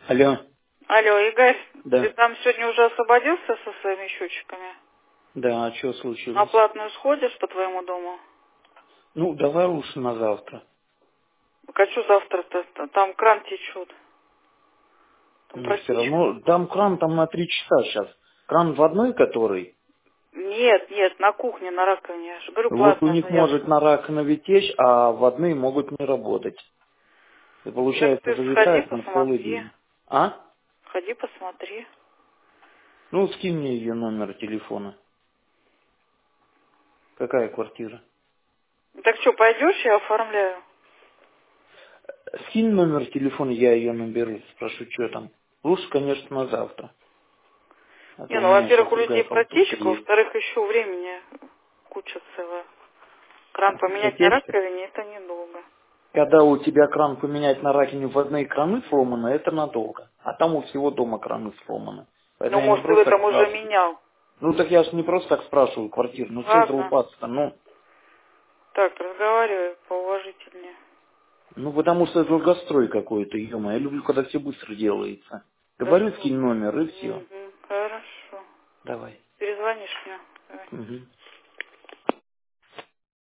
Алло. Алло, Игорь, ты Да. там сегодня уже освободился со своими счетчиками? Да, а что На случилось? платную сходишь по твоему дому? Ну, давай лучше на завтра. Так а что завтра-то? Там кран течет. Там Ну, все протечка. равно, там кран там на 3 часа сейчас. Кран в одной который, Нет, нет, на кухне, на раковине. Я же говорю, вот у платная них может заявка. на раковине течь, а в одной могут не работать. И Так получается, ты сходи, зависает на целый посмотри. день. А? Сходи, посмотри. Ну, скинь мне ее номер телефона. Какая квартира? Так что, пойдешь, я оформляю? Скинь номер телефона, я ее наберу, спрошу, что там. Лучше, конечно, на завтра. А то Не, у ну, меня сейчас во-первых, у другая людей халтурка протечка, есть. во-вторых, еще времени куча целая. Кран поменять на Протечка? раковине, это недолго. Когда у тебя кран поменять на раковине в одной краны сломаны, это надолго. А там у всего дома краны сломаны. Ну, Поэтому я не может, ты в просто так этом уже спрашиваю. менял. Ну так я же не просто так спрашиваю квартиру. Ну что Ладно. залупаться-то? Так, разговаривай поуважительнее. Ну потому что это долгострой какой-то, ё я люблю, когда все быстро делается. Да Говорю, что скинь ты? номер и все. Угу, хорошо. Давай. Перезвонишь мне. Давай. Угу.